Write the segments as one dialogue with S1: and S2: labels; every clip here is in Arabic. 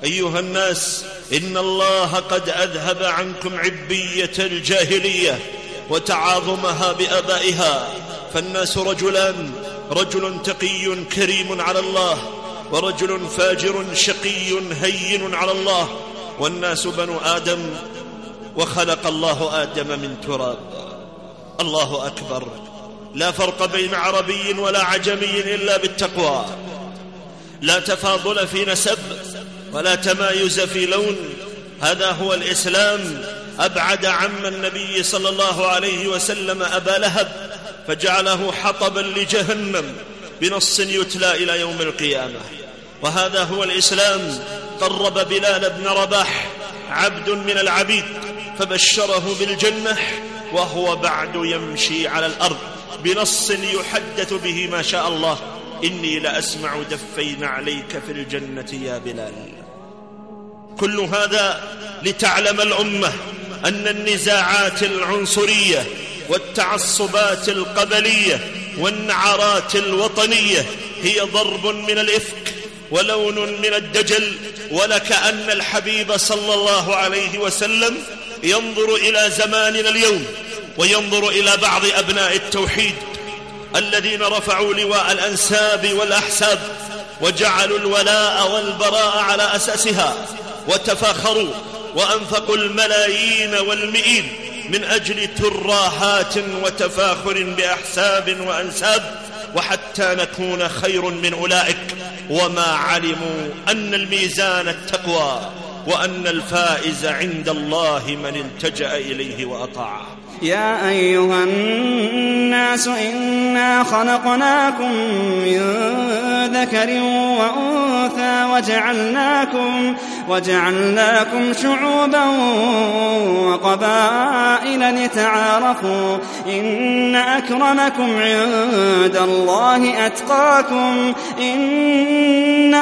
S1: أيها الناس، إن الله قد أذهب عنكم عبية الجاهلية وتعاظمها بآبائها، فالناس رجلان: رجل تقي كريم على الله، ورجل فاجر شقي هين على الله. والناس بنو آدم، وخلق الله آدم من تراب. الله أكبر. لا فرق بين عربي ولا عجمي إلا بالتقوى، لا تفاضل في نسب ولا تمايز في لون. هذا هو الإسلام. أبعد عم النبي صلى الله عليه وسلم أبا لهب فجعله حطبا لجهنم بنص يتلى إلى يوم القيامة. وهذا هو الإسلام. قرب بلال بن رباح عبد من العبيد فبشره بالجنة وهو بعد يمشي على الأرض بنص يحدث به ما شاء الله: إني لأسمع دفين عليك في الجنة يا بلال. كل هذا لتعلم الأمة أن النزاعات العنصرية والتعصبات القبلية والنعرات الوطنية هي ضرب من الإفك ولون من الدجل، ولكأن الحبيب صلى الله عليه وسلم ينظر إلى زماننا اليوم وينظر إلى بعض أبناء التوحيد الذين رفعوا لواء الأنساب والأحساب وجعلوا الولاء والبراء على أساسها، وتفاخروا وأنفقوا الملايين والمئين من أجل تراهات وتفاخر بأحساب وأنساب، وحتى نكون خير من أولئك، وما علموا أن الميزان التقوى، وأن الفائز عند الله من التجأ إليه وأطاعه.
S2: يا أيها الناس إنا خلقناكم من ذكر وأنثى وجعلناكم شعوبا وقبائل لتعارفوا إن أكرمكم عند الله أتقاكم إن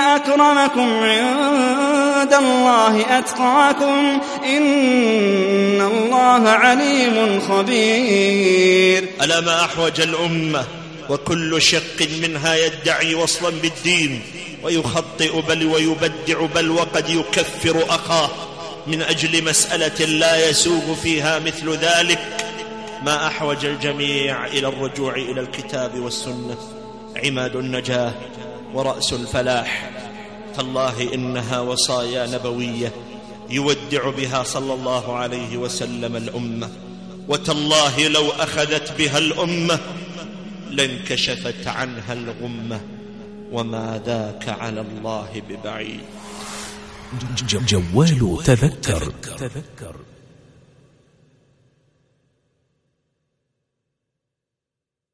S2: الله عليم خبير.
S1: ألا ما أحوج الأمة وكل شق منها يدعي وصلا بالدين ويخطئ بل ويبدع بل وقد يكفر أخاه من أجل مسألة لا يسوغ فيها مثل ذلك. ما أحوج الجميع إلى الرجوع إلى الكتاب والسنة، عماد النجاة ورأس الفلاح. تالله إنها وصايا نبوية يودع بها صلى الله عليه وسلم الأمة، وتالله لو أخذت بها الأمة لانكشفت عنها الغمة، وما ذاك على الله ببعيد.
S3: جوال تذكر.